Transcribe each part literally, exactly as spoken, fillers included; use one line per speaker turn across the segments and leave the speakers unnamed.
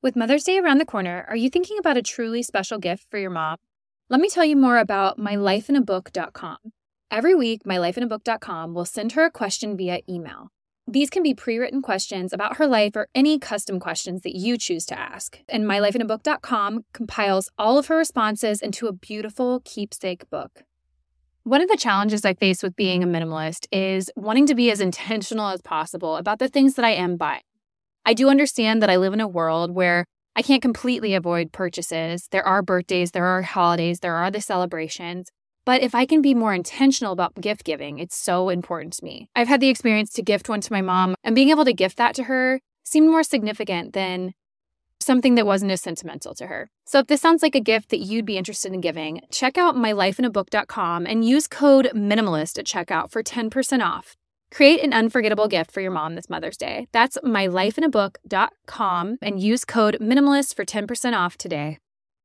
With Mother's Day around the corner, are you thinking about a truly special gift for your mom? Let me tell you more about my life in a book dot com. Every week, my life in a book dot com will send her a question via email. These can be pre-written questions about her life or any custom questions that you choose to ask. And my life in a book dot com compiles all of her responses into a beautiful keepsake book. One of the challenges I face with being a minimalist is wanting to be as intentional as possible about the things that I am buying. I do understand that I live in a world where I can't completely avoid purchases. There are birthdays, there are holidays, there are the celebrations. But if I can be more intentional about gift giving, it's so important to me. I've had the experience to gift one to my mom, and being able to gift that to her seemed more significant than something that wasn't as sentimental to her. So if this sounds like a gift that you'd be interested in giving, check out my life in a book dot com and use code MINIMALIST at checkout for ten percent off. Create an unforgettable gift for your mom this Mother's Day. That's my life in a book dot com and use code MINIMALIST for ten percent off today.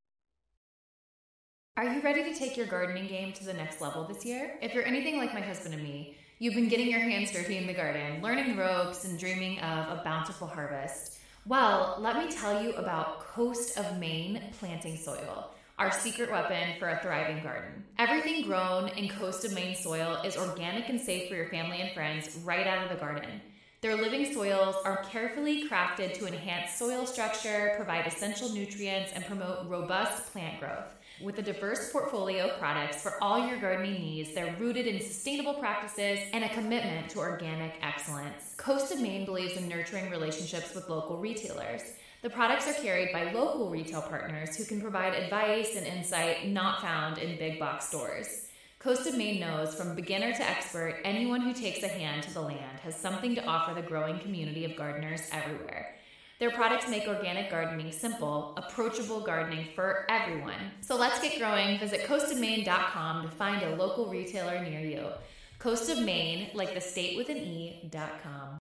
Are you ready to take your gardening game to the next level this year? If you're anything like my husband and me, you've been getting your hands dirty in the garden, learning the ropes, and dreaming of a bountiful harvest. Well, let me tell you about Coast of Maine planting soil, our secret weapon for a thriving garden. Everything grown in Coast of Maine soil is organic and safe for your family and friends right out of the garden. Their living soils are carefully crafted to enhance soil structure, provide essential nutrients, and promote robust plant growth. With a diverse portfolio of products for all your gardening needs, they're rooted in sustainable practices and a commitment to organic excellence. Coast of Maine believes in nurturing relationships with local retailers. The products are carried by local retail partners who can provide advice and insight not found in big box stores. Coast of Maine knows from beginner to expert, anyone who takes a hand to the land has something to offer the growing community of gardeners everywhere. Their products make organic gardening simple, approachable gardening for everyone. So let's get growing. Visit coast of maine dot com to find a local retailer near you. Coast of Maine, like the state with an E, dot com.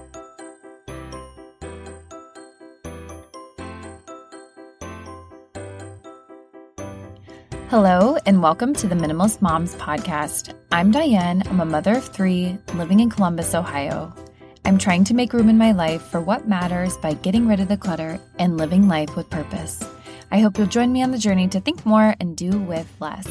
Hello, and welcome to the Minimalist Moms Podcast. I'm Diane. I'm a mother of three living in Columbus, Ohio. I'm trying to make room in my life for what matters by getting rid of the clutter and living life with purpose. I hope you'll join me on the journey to think more and do with less.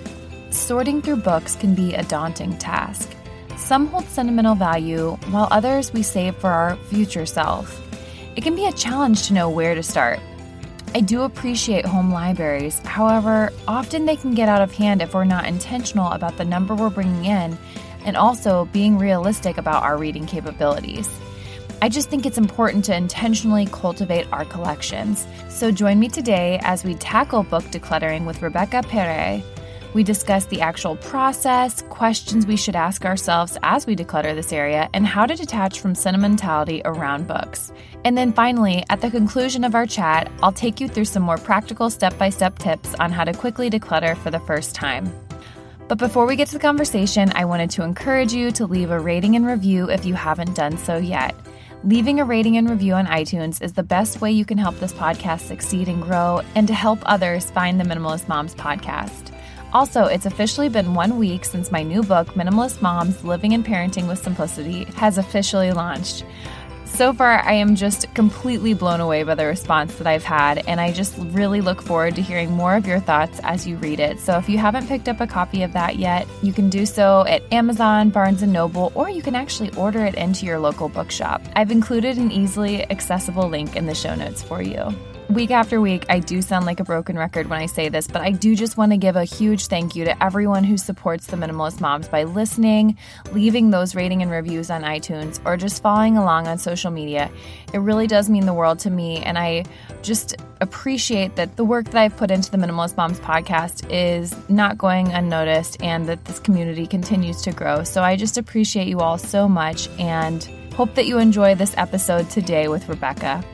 Sorting through books can be a daunting task. Some hold sentimental value, while others we save for our future self. It can be a challenge to know where to start. I do appreciate home libraries. However, often they can get out of hand if we're not intentional about the number we're bringing in and also being realistic about our reading capabilities. I just think it's important to intentionally cultivate our collections. So join me today as we tackle book decluttering with Rebecca Perez. We discuss the actual process, questions we should ask ourselves as we declutter this area, and how to detach from sentimentality around books. And then finally, at the conclusion of our chat, I'll take you through some more practical step-by-step tips on how to quickly declutter for the first time. But before we get to the conversation, I wanted to encourage you to leave a rating and review if you haven't done so yet. Leaving a rating and review on iTunes is the best way you can help this podcast succeed and grow, and to help others find the Minimalist Moms podcast. Also, it's officially been one week since my new book, Minimalist Moms: Living and Parenting with Simplicity, has officially launched. So far, I am just completely blown away by the response that I've had, and I just really look forward to hearing more of your thoughts as you read it. So if you haven't picked up a copy of that yet, you can do so at Amazon, Barnes and Noble, or you can actually order it into your local bookshop. I've included an easily accessible link in the show notes for you. Week after week, I do sound like a broken record when I say this, but I do just want to give a huge thank you to everyone who supports the Minimalist Moms by listening, leaving those rating and reviews on iTunes, or just following along on social media. It really does mean the world to me, and I just appreciate that the work that I've put into the Minimalist Moms podcast is not going unnoticed and that this community continues to grow. So I just appreciate you all so much and hope that you enjoy this episode today with Rebecca.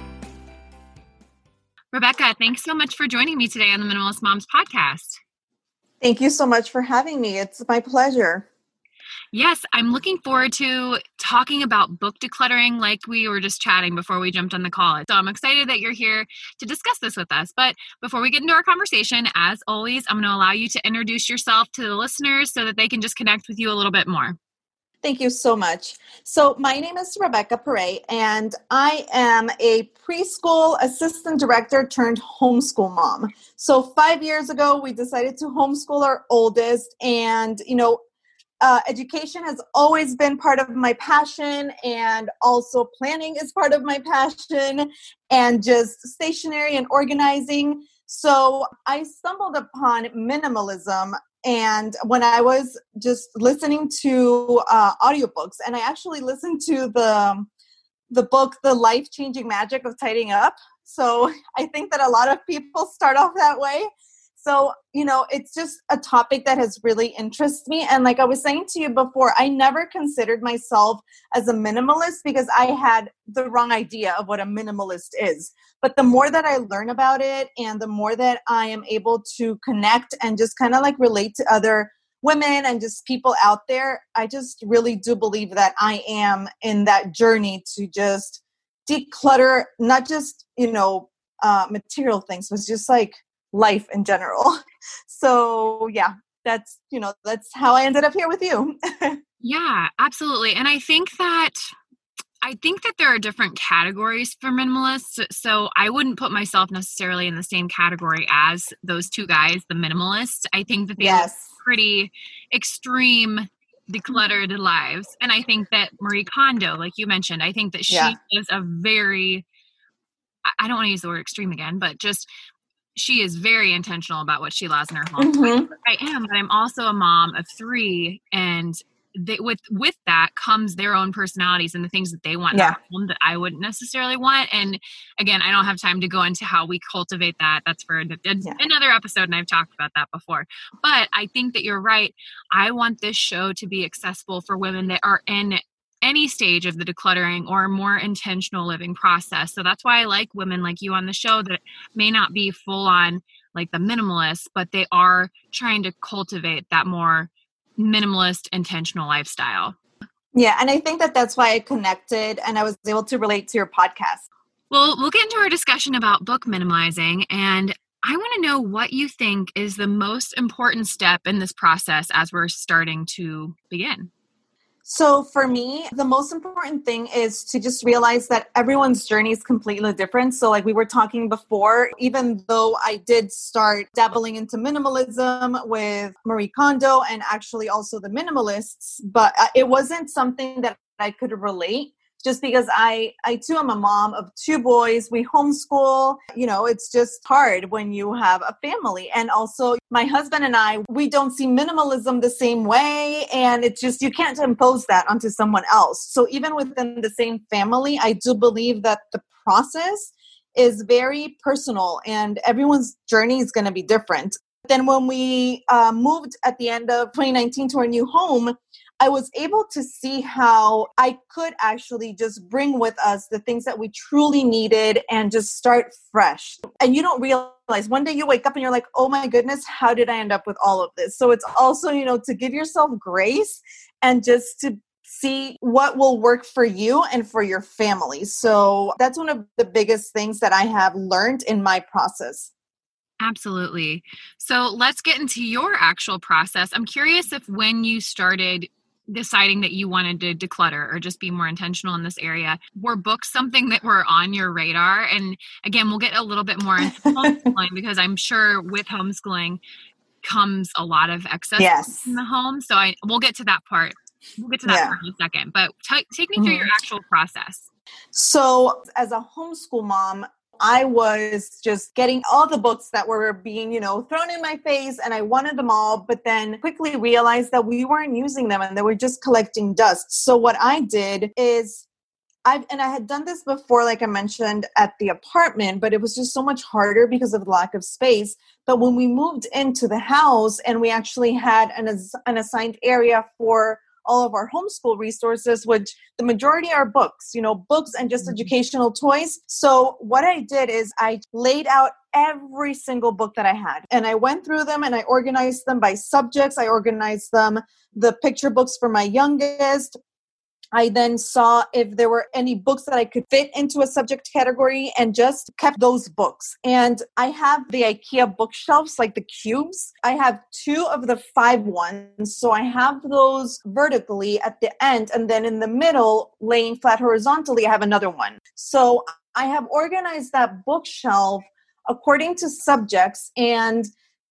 Rebecca, thanks so much for joining me today on the Minimalist Moms podcast.
Thank you so much for having me. It's my pleasure.
Yes, I'm looking forward to talking about book decluttering like we were just chatting before we jumped on the call. So I'm excited that you're here to discuss this with us. But before we get into our conversation, as always, I'm going to allow you to introduce yourself to the listeners so that they can just connect with you a little bit more.
Thank you so much. So my name is Rebecca Perret, and I am a preschool assistant director turned homeschool mom. So five years ago, we decided to homeschool our oldest, and, you know, uh, education has always been part of my passion, and also planning is part of my passion, and just stationery and organizing. So I stumbled upon minimalism, and when I was just listening to uh, audiobooks, and I actually listened to the the book, The Life-Changing Magic of Tidying Up. So I think that a lot of people start off that way. So, you know, it's just a topic that has really interested me. And like I was saying to you before, I never considered myself as a minimalist because I had the wrong idea of what a minimalist is. But the more that I learn about it and the more that I am able to connect and just kind of like relate to other women and just people out there, I just really do believe that I am in that journey to just declutter, not just, you know, uh, material things, but just like life in general. So yeah, that's, you know, that's how I ended up here with you.
Yeah, absolutely. And I think that I think that there are different categories for minimalists. So I wouldn't put myself necessarily in the same category as those two guys, the minimalists. I think that they
Yes.
live pretty extreme decluttered lives. And I think that Marie Kondo, like you mentioned, I think that she
Yeah.
is a very, I don't want to use the word extreme again, but just she is very intentional about what she allows in her home.
Mm-hmm.
I am, but I'm also a mom of three, and they, with with that comes their own personalities and the things that they want in
Yeah.
their home that I wouldn't necessarily want. And again, I don't have time to go into how we cultivate that. That's for a, a,
Yeah.
another episode, and I've talked about that before. But I think that you're right. I want this show to be accessible for women that are in any stage of the decluttering or more intentional living process. So that's why I like women like you on the show that may not be full on like the minimalists, but they are trying to cultivate that more minimalist, intentional lifestyle.
Yeah. And I think that that's why I connected and I was able to relate to your podcast.
Well, we'll get into our discussion about book minimalizing, and I want to know what you think is the most important step in this process as we're starting to begin.
So for me, the most important thing is to just realize that everyone's journey is completely different. So like we were talking before, even though I did start dabbling into minimalism with Marie Kondo and actually also the minimalists, but it wasn't something that I could relate. Just because I, I too am a mom of two boys. We homeschool. You know, it's just hard when you have a family. And also my husband and I, we don't see minimalism the same way. And it's just, you can't impose that onto someone else. So even within the same family, I do believe that the process is very personal and everyone's journey is going to be different. Then when we uh, moved at the end of twenty nineteen to our new home, I was able to see how I could actually just bring with us the things that we truly needed and just start fresh. And you don't realize one day you wake up and you're like, oh my goodness, how did I end up with all of this? So it's also, you know, to give yourself grace and just to see what will work for you and for your family. So that's one of the biggest things that I have learned in my process.
Absolutely. So let's get into your actual process. I'm curious if when you started deciding that you wanted to declutter or just be more intentional in this area, were books something that were on your radar? And again, we'll get a little bit more into homeschooling because I'm sure with homeschooling comes a lot of excess
Yes.
in the home. So I we'll get to that part. We'll get to that
Yeah.
part in a second. But t- take me through
Mm-hmm.
your actual process.
So as a homeschool mom, I was just getting all the books that were being, you know, thrown in my face and I wanted them all, but then quickly realized that we weren't using them and they were just collecting dust. So what I did is I've, and I had done this before, like I mentioned at the apartment, but it was just so much harder because of the lack of space. But when we moved into the house and we actually had an, an assigned area for all of our homeschool resources, which the majority are books, you know, books and just educational toys. So what I did is I laid out every single book that I had and I went through them and I organized them by subjects. I organized them, the picture books for my youngest, I then saw if there were any books that I could fit into a subject category and just kept those books. And I have the IKEA bookshelves, like the cubes. I have two of the five ones. So I have those vertically at the end. And then in the middle, laying flat horizontally, I have another one. So I have organized that bookshelf according to subjects, and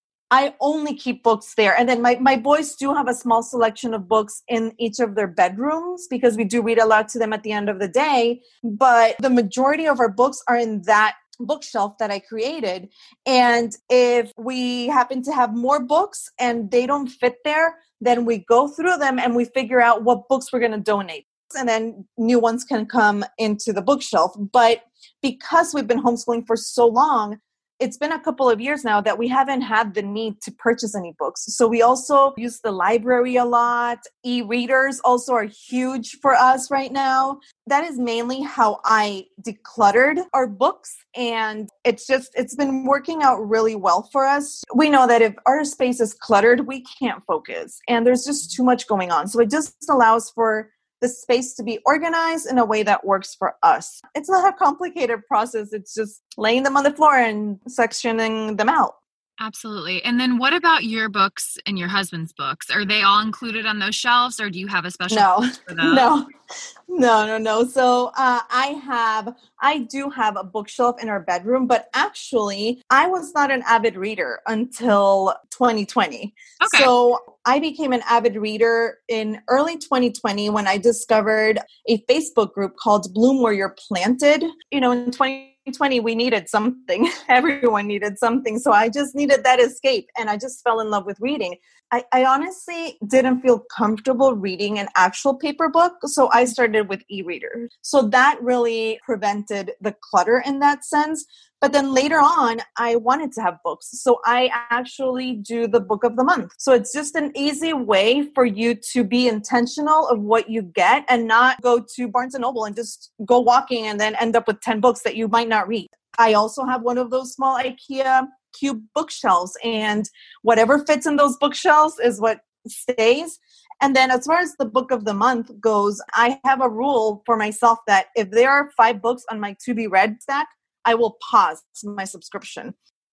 I only keep books there. And then my, my boys do have a small selection of books in each of their bedrooms because we do read aloud to them at the end of the day. But the majority of our books are in that bookshelf that I created. And if we happen to have more books and they don't fit there, then we go through them and we figure out what books we're going to donate. And then new ones can come into the bookshelf. But because we've been homeschooling for so long, it's been a couple of years now that we haven't had the need to purchase any books. So we also use the library a lot. E-readers also are huge for us right now. That is mainly how I decluttered our books. And it's just, it's been working out really well for us. We know that if our space is cluttered, we can't focus. And there's just too much going on. So it just allows for the space to be organized in a way that works for us. It's not a complicated process. It's just laying them on the floor and sectioning them out.
Absolutely. And then what about your books and your husband's books? Are they all included on those shelves, or do you have a special
no,
place for those?
No, no, no, no. So uh, I have, I do have a bookshelf in our bedroom, but actually I was not an avid reader until twenty twenty.
Okay.
So I became an avid reader in early twenty twenty when I discovered a Facebook group called Bloom Where You're Planted. You know, in twenty twenty, we needed something. Everyone needed something. So I just needed that escape. And I just fell in love with reading. I, I honestly didn't feel comfortable reading an actual paper book. So I started with e-reader. So that really prevented the clutter in that sense. But then later on, I wanted to have books. So I actually do the book of the month. So it's just an easy way for you to be intentional of what you get and not go to Barnes and Noble and just go walking and then end up with ten books that you might not read. I also have one of those small IKEA cube bookshelves, and whatever fits in those bookshelves is what stays. And then as far as the book of the month goes, I have a rule for myself that if there are five books on my to be read stack, I will pause my subscription.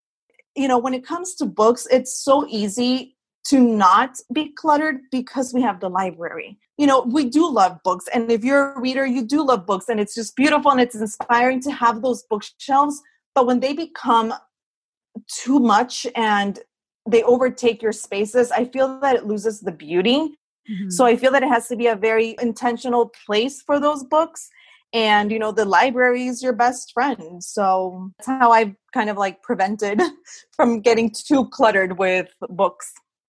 You know, when it comes to books, it's so easy to not be cluttered because we have the library. You know, we do love books. And if you're a reader, you do love books. And it's just beautiful and it's inspiring to have those bookshelves. But when they become too much and they overtake your spaces, I feel that it loses the beauty. Mm-hmm. So I feel that it has to be a very intentional place for those books. And, you know, the library is your best friend. So that's how I've kind of like prevented from getting too cluttered with books.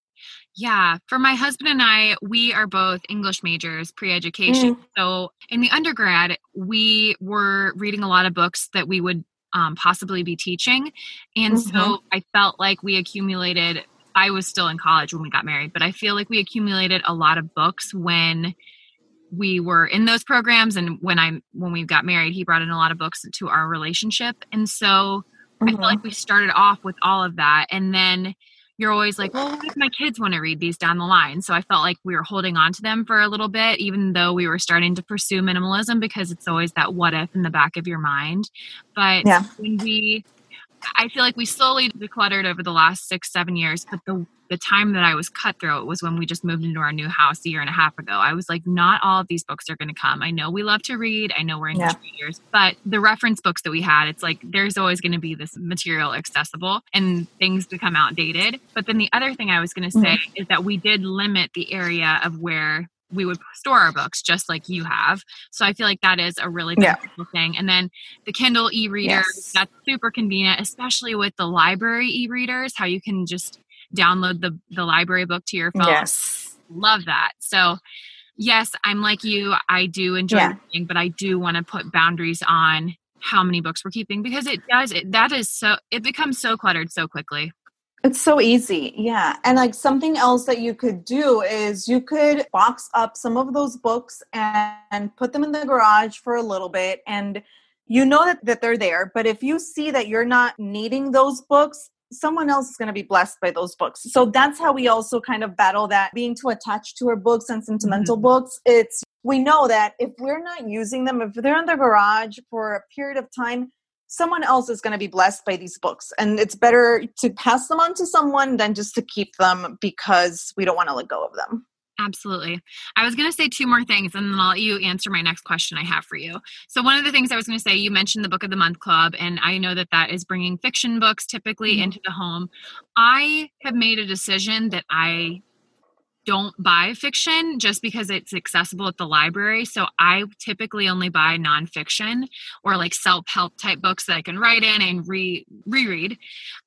Yeah. For my husband and I, we are both English majors, pre-education. Mm. So in the undergrad, we were reading a lot of books that we would um, possibly be teaching. And mm-hmm. so I felt like we accumulated, I was still in college when we got married, but I feel like we accumulated a lot of books when we were in those programs. And when I, when we got married, he brought in a lot of books to our relationship. And so mm-hmm. I feel like we started off with all of that. And then you're always like, well, what if my kids want to read these down the line? So I felt like we were holding on to them for a little bit, even though we were starting to pursue minimalism, because it's always that what if in the back of your mind. But yeah. when we, I feel like we slowly decluttered over the last six, seven years, but the the time that I was cutthroat was when we just moved into our new house a year and a half ago. I was like, not all of these books are going to come. I know we love to read. I know we're English yeah. readers, but the reference books that we had, it's like, there's always going to be this material accessible and things become outdated. But then the other thing I was going to say mm-hmm. is that we did limit the area of where we would store our books, just like you have. So I feel like that is a really beautiful yeah. thing. And then the Kindle e-reader, yes. that's super convenient, especially with the library e-readers, how you can just download the, the library book to your phone.
Yes.
Love that. So yes, I'm like you. I do enjoy yeah. reading, but I do want to put boundaries on how many books we're keeping, because it does, it, that is so, it becomes so cluttered so quickly.
It's so easy. Yeah. And like something else that you could do is you could box up some of those books and, and put them in the garage for a little bit. And you know that, that they're there, but if you see that you're not needing those books, someone else is going to be blessed by those books. So that's how we also kind of battle that being too attached to our books and sentimental mm-hmm. books. It's, we know that if we're not using them, if they're in the garage for a period of time, someone else is going to be blessed by these books. And it's better to pass them on to someone than just to keep them because we don't want to let go of them.
Absolutely. I was going to say two more things and then I'll let you answer my next question I have for you. So one of the things I was going to say, you mentioned the Book of the Month Club, and I know that that is bringing fiction books typically mm-hmm. into the home. I have made a decision that I don't buy fiction just because it's accessible at the library. So I typically only buy nonfiction or like self-help type books that I can write in and re reread.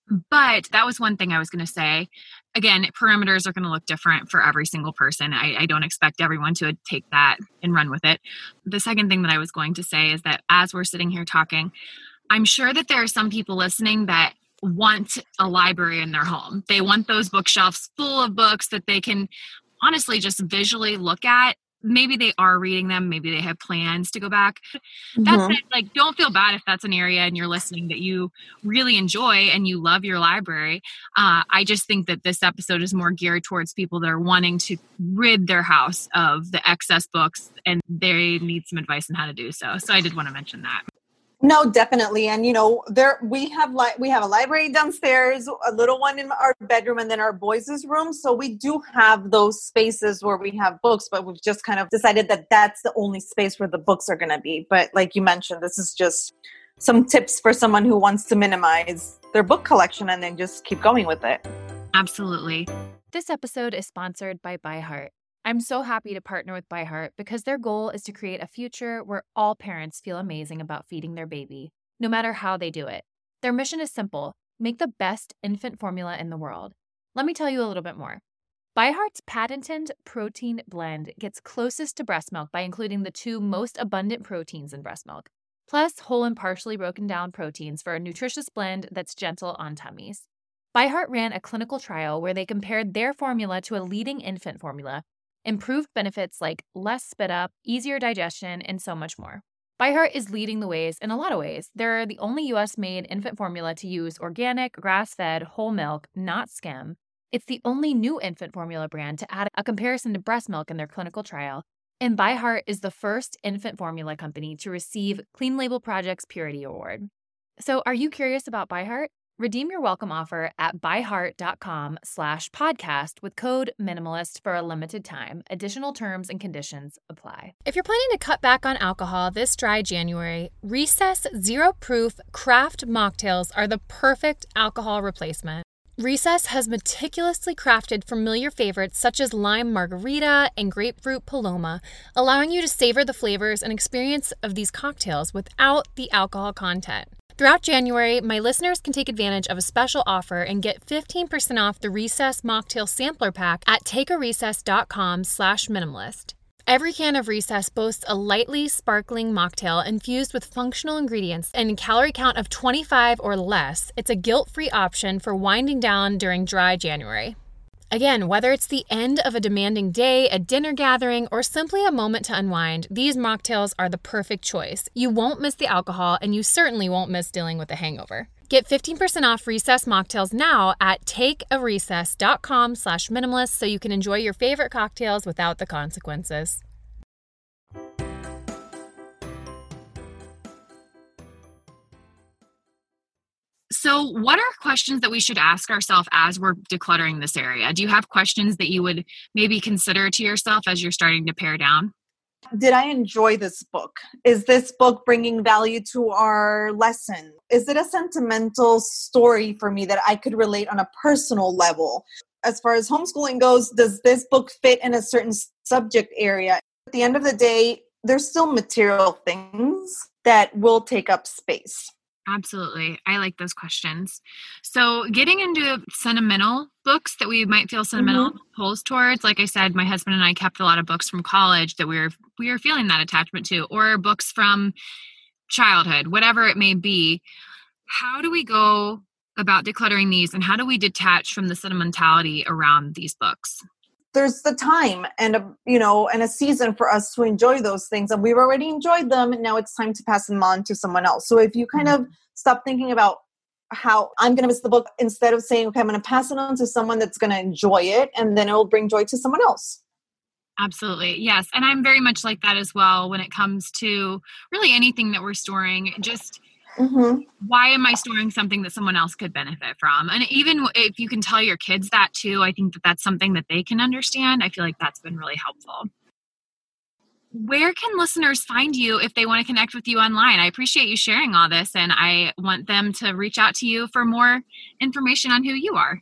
But that was one thing I was going to say. Again, parameters are going to look different for every single person. I, I don't expect everyone to take that and run with it. The second thing that I was going to say is that as we're sitting here talking, I'm sure that there are some people listening that want a library in their home. They want those bookshelves full of books that they can honestly just visually look at. Maybe they are reading them. Maybe they have plans to go back. Mm-hmm. That's it. Like, don't feel bad if that's an area and you're listening that you really enjoy and you love your library. Uh, I just think that this episode is more geared towards people that are wanting to rid their house of the excess books and they need some advice on how to do so. So I did want to mention that.
No, definitely. And, you know, there we have like we have a library downstairs, a little one in our bedroom, and then our boys' room. So we do have those spaces where we have books, but we've just kind of decided that that's the only space where the books are going to be. But like you mentioned, this is just some tips for someone who wants to minimize their book collection and then just keep going with it.
Absolutely.
This episode is sponsored by ByHeart. I'm so happy to partner with ByHeart because their goal is to create a future where all parents feel amazing about feeding their baby, no matter how they do it. Their mission is simple: make the best infant formula in the world. Let me tell you a little bit more. ByHeart's patented protein blend gets closest to breast milk by including the two most abundant proteins in breast milk, plus whole and partially broken down proteins for a nutritious blend that's gentle on tummies. ByHeart ran a clinical trial where they compared their formula to a leading infant formula, improved benefits like less spit up, easier digestion, and so much more. ByHeart is leading the ways in a lot of ways. They're the only U S-made infant formula to use organic, grass-fed, whole milk, not skim. It's the only new infant formula brand to add a comparison to breast milk in their clinical trial. And ByHeart is the first infant formula company to receive Clean Label Project's Purity Award. So are you curious about ByHeart? Redeem your welcome offer at byheart.com slash podcast with code minimalist for a limited time. Additional terms and conditions apply. If you're planning to cut back on alcohol this dry January, Recess Zero Proof Craft Mocktails are the perfect alcohol replacement. Recess has meticulously crafted familiar favorites such as lime margarita and grapefruit paloma, allowing you to savor the flavors and experience of these cocktails without the alcohol content. Throughout January, my listeners can take advantage of a special offer and get fifteen percent off the Recess Mocktail Sampler Pack at takearecess.com slash minimalist. Every can of Recess boasts a lightly sparkling mocktail infused with functional ingredients and a calorie count of twenty-five or less. It's a guilt-free option for winding down during dry January. Again, whether it's the end of a demanding day, a dinner gathering, or simply a moment to unwind, these mocktails are the perfect choice. You won't miss the alcohol, and you certainly won't miss dealing with a hangover. Get fifteen percent off Recess mocktails now at takearecess.com slash minimalist so you can enjoy your favorite cocktails without the consequences.
So what are questions that we should ask ourselves as we're decluttering this area? Do you have questions that you would maybe consider to yourself as you're starting to pare down?
Did I enjoy this book? Is this book bringing value to our lesson? Is it a sentimental story for me that I could relate on a personal level? As far as homeschooling goes, does this book fit in a certain subject area? At the end of the day, there's still material things that will take up space.
Absolutely. I like those questions. So getting into sentimental books that we might feel sentimental mm-hmm. pulls towards, like I said, my husband and I kept a lot of books from college that we were, we were feeling that attachment to, or books from childhood, whatever it may be. How do we go about decluttering these, and how do we detach from the sentimentality around these books?
There's the time and a, you know, and a season for us to enjoy those things. And we've already enjoyed them. And now it's time to pass them on to someone else. So if you kind mm-hmm. of stop thinking about how I'm going to miss the book instead of saying, okay, I'm going to pass it on to someone that's going to enjoy it, and then it will bring joy to someone else.
Absolutely. Yes. And I'm very much like that as well when it comes to really anything that we're storing. Just mm-hmm. why am I storing something that someone else could benefit from? And even if you can tell your kids that too, I think that that's something that they can understand. I feel like that's been really helpful. Where can listeners find you if they want to connect with you online? I appreciate you sharing all this, and I want them to reach out to you for more information on who you are.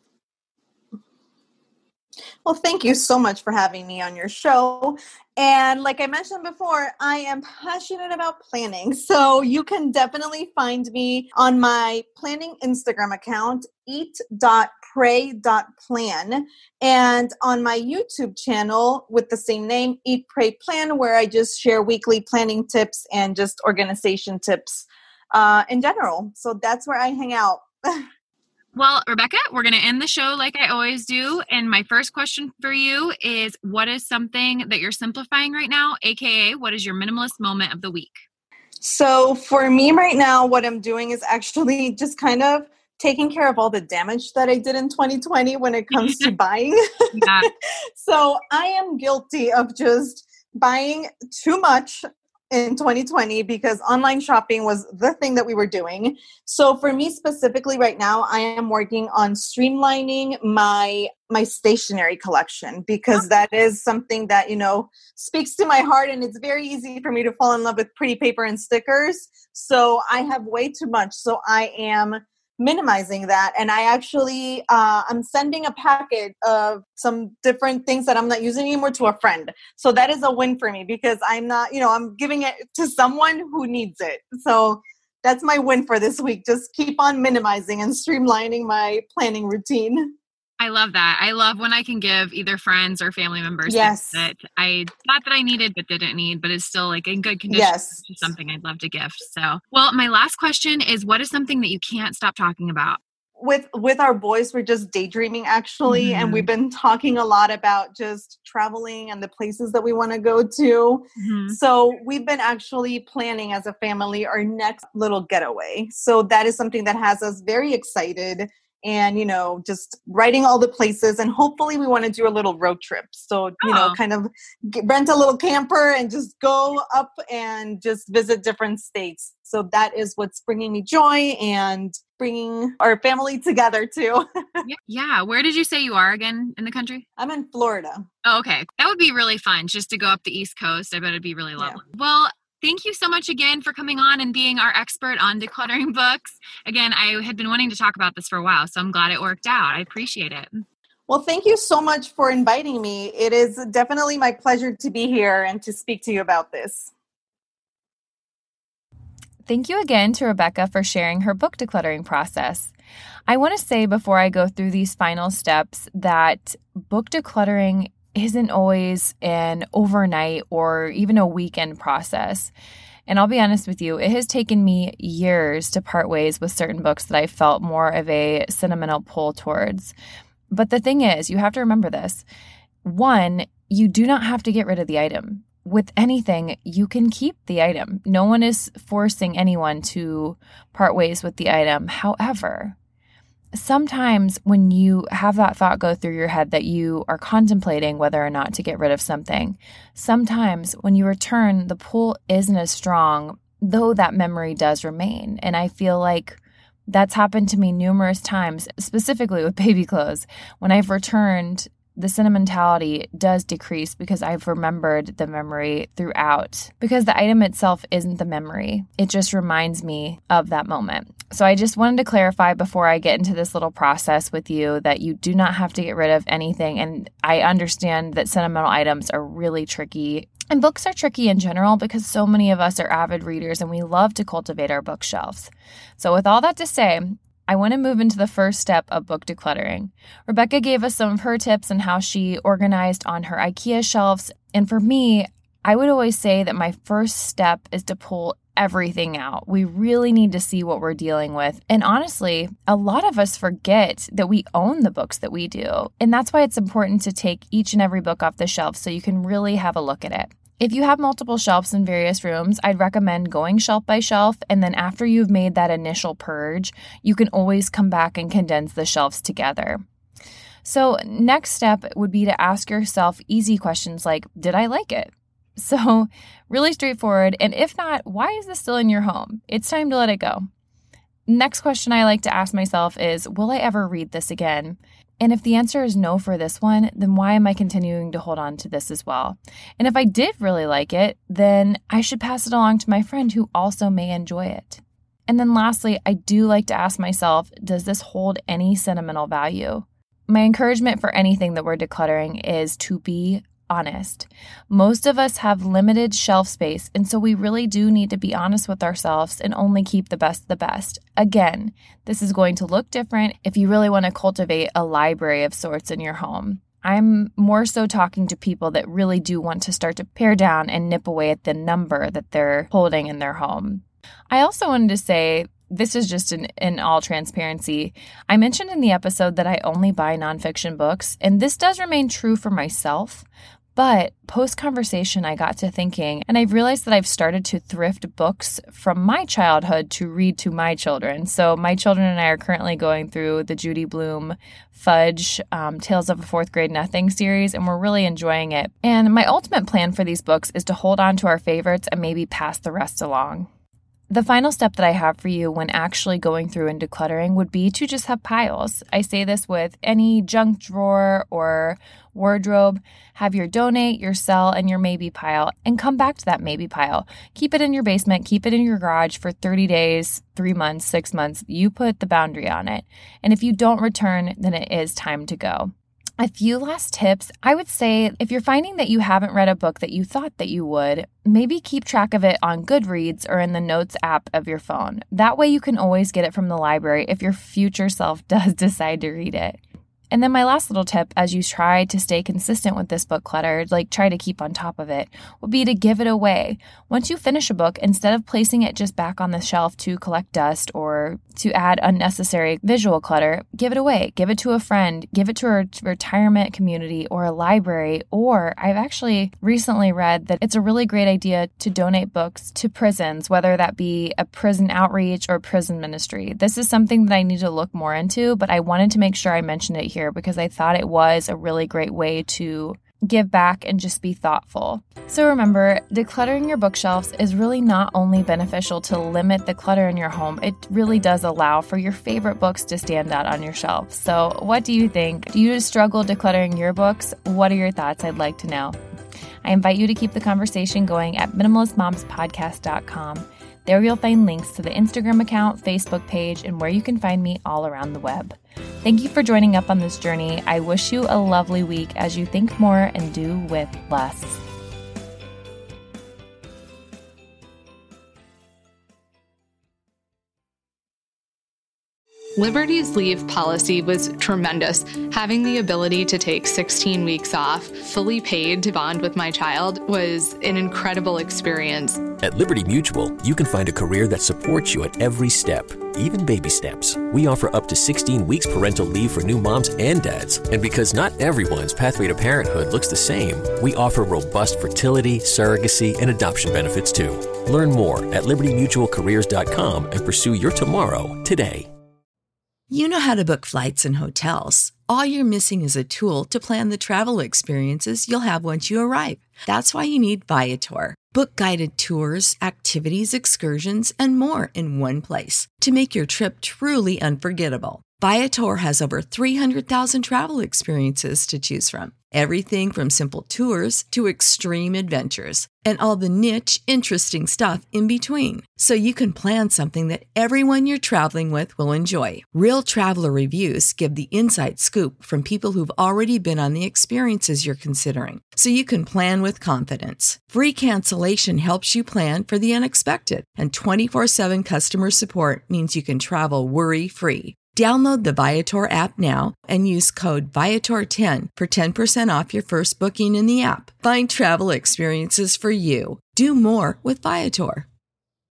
Well, thank you so much for having me on your show. And like I mentioned before, I am passionate about planning. So you can definitely find me on my planning Instagram account, eat dot pray dot plan, and on my YouTube channel with the same name, Eat, Pray, Plan, where I just share weekly planning tips and just organization tips uh, in general. So that's where I hang out.
Well, Rebecca, we're going to end the show like I always do. And my first question for you is, what is something that you're simplifying right now? A K A, what is your minimalist moment of the week?
So for me right now, what I'm doing is actually just kind of taking care of all the damage that I did in twenty twenty when it comes to buying. Yeah. So I am guilty of just buying too much in twenty twenty because online shopping was the thing that we were doing. So for me specifically right now, I am working on streamlining my my stationery collection because that is something that, you know, speaks to my heart, and it's very easy for me to fall in love with pretty paper and stickers. So I have way too much. So I am minimizing that. And I actually, uh, I'm sending a packet of some different things that I'm not using anymore to a friend. So that is a win for me because I'm not, you know, I'm giving it to someone who needs it. So that's my win for this week. Just keep on minimizing and streamlining my planning routine.
I love that. I love when I can give either friends or family members
yes.
things that I thought that I needed but didn't need, but is still like in good condition.
Yes.
Which is something I'd love to gift. So, well, my last question is, what is something that you can't stop talking about?
With with our boys, we're just daydreaming actually, mm-hmm. and we've been talking a lot about just traveling and the places that we want to go to. Mm-hmm. So we've been actually planning as a family our next little getaway. So that is something that has us very excited. And, you know, just writing all the places, and hopefully we want to do a little road trip. So, you oh. know, kind of get, rent a little camper and just go up and just visit different states. So that is what's bringing me joy and bringing our family together too.
Yeah. Where did you say you are again in the country?
I'm in Florida.
Oh, okay. That would be really fun just to go up the East Coast. I bet it'd be really lovely. Yeah. Well, thank you so much again for coming on and being our expert on decluttering books. Again, I had been wanting to talk about this for a while, so I'm glad it worked out. I appreciate it.
Well, thank you so much for inviting me. It is definitely my pleasure to be here and to speak to you about this.
Thank you again to Rebecca for sharing her book decluttering process. I want to say before I go through these final steps that book decluttering isn't always an overnight or even a weekend process. And I'll be honest with you, it has taken me years to part ways with certain books that I felt more of a sentimental pull towards. But the thing is, you have to remember this. One, you do not have to get rid of the item. With anything, you can keep the item. No one is forcing anyone to part ways with the item. However, sometimes when you have that thought go through your head that you are contemplating whether or not to get rid of something, sometimes when you return, the pull isn't as strong, though that memory does remain. And I feel like that's happened to me numerous times, specifically with baby clothes. When I've returned, the sentimentality does decrease because I've remembered the memory throughout. Because the item itself isn't the memory. It just reminds me of that moment. So I just wanted to clarify before I get into this little process with you that you do not have to get rid of anything. And I understand that sentimental items are really tricky. And books are tricky in general because so many of us are avid readers and we love to cultivate our bookshelves. So with all that to say, I want to move into the first step of book decluttering. Rebecca gave us some of her tips on how she organized on her IKEA shelves. And for me, I would always say that my first step is to pull everything out. We really need to see what we're dealing with. And honestly, a lot of us forget that we own the books that we do. And that's why it's important to take each and every book off the shelf so you can really have a look at it. If you have multiple shelves in various rooms, I'd recommend going shelf by shelf, and then after you've made that initial purge, you can always come back and condense the shelves together. So next step would be to ask yourself easy questions like, did I like it? So really straightforward, and if not, why is this still in your home? It's time to let it go. Next question I like to ask myself is, will I ever read this again? And if the answer is no for this one, then why am I continuing to hold on to this as well? And if I did really like it, then I should pass it along to my friend who also may enjoy it. And then lastly, I do like to ask myself, does this hold any sentimental value? My encouragement for anything that we're decluttering is to be honest. Most of us have limited shelf space, and so we really do need to be honest with ourselves and only keep the best of the best. Again, this is going to look different if you really want to cultivate a library of sorts in your home. I'm more so talking to people that really do want to start to pare down and nip away at the number that they're holding in their home. I also wanted to say, this is just in, in all transparency, I mentioned in the episode that I only buy nonfiction books, and this does remain true for myself. But post-conversation, I got to thinking, and I've realized that I've started to thrift books from my childhood to read to my children. So my children and I are currently going through the Judy Blume Fudge um, Tales of a Fourth Grade Nothing series, and we're really enjoying it. And my ultimate plan for these books is to hold on to our favorites and maybe pass the rest along. The final step that I have for you when actually going through and decluttering would be to just have piles. I say this with any junk drawer or wardrobe. Have your donate, your sell, and your maybe pile, and come back to that maybe pile. Keep it in your basement, keep it in your garage for thirty days, three months, six months. You put the boundary on it. And if you don't return, then it is time to go. A few last tips. I would say if you're finding that you haven't read a book that you thought that you would, maybe keep track of it on Goodreads or in the Notes app of your phone. That way you can always get it from the library if your future self does decide to read it. And then my last little tip, as you try to stay consistent with this book clutter, like try to keep on top of it, would be to give it away. Once you finish a book, instead of placing it just back on the shelf to collect dust or to add unnecessary visual clutter, give it away. Give it to a friend. Give it to a retirement community or a library. Or I've actually recently read that it's a really great idea to donate books to prisons, whether that be a prison outreach or prison ministry. This is something that I need to look more into, but I wanted to make sure I mentioned it here because I thought it was a really great way to give back and just be thoughtful. So remember, decluttering your bookshelves is really not only beneficial to limit the clutter in your home, it really does allow for your favorite books to stand out on your shelf. So what do you think? Do you struggle decluttering your books? What are your thoughts? I'd like to know. I invite you to keep the conversation going at minimalist moms podcast dot com. There you'll find links to the Instagram account, Facebook page, and where you can find me all around the web. Thank you for joining up on this journey. I wish you a lovely week as you think more and do with less.
Liberty's leave policy was tremendous. Having the ability to take sixteen weeks off, fully paid to bond with my child, was an incredible experience.
At Liberty Mutual, you can find a career that supports you at every step, even baby steps. We offer up to sixteen weeks parental leave for new moms and dads. And because not everyone's pathway to parenthood looks the same, we offer robust fertility, surrogacy, and adoption benefits too. Learn more at liberty mutual careers dot com and pursue your tomorrow today.
You know how to book flights and hotels. All you're missing is a tool to plan the travel experiences you'll have once you arrive. That's why you need Viator. Book guided tours, activities, excursions, and more in one place to make your trip truly unforgettable. Viator has over three hundred thousand travel experiences to choose from. Everything from simple tours to extreme adventures and all the niche, interesting stuff in between. So you can plan something that everyone you're traveling with will enjoy. Real traveler reviews give the inside scoop from people who've already been on the experiences you're considering. So you can plan with confidence. Free cancellation helps you plan for the unexpected. And twenty-four seven customer support means you can travel worry-free. Download the Viator app now and use code Viator ten for ten percent off your first booking in the app. Find travel experiences for you. Do more with Viator.